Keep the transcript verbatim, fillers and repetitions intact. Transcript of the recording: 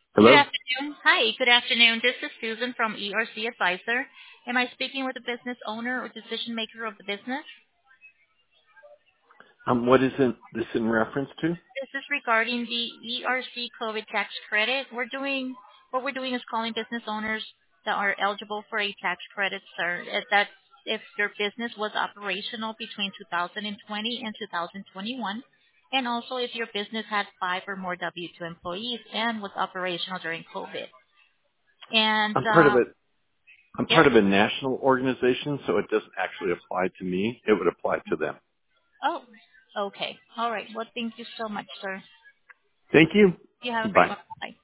Good Hello? afternoon. Hi, good afternoon. This is Susan from E R C Advisor. Am I speaking with the business owner or decision maker of the business? Um, what is in, this in reference to? This is regarding the E R C COVID tax credit. We're doing what we're doing is calling business owners that are eligible for a tax credit, sir. If that if your business was operational between two thousand twenty and two thousand twenty-one, and also if your business had five or more W two employees and was operational during COVID. And I'm part of uh, a, I'm yes. part of a national organization, so it doesn't actually apply to me. It would apply to them. Oh, okay. All right. Well, thank you so much, sir. Thank you. You have a great Bye. one. Bye.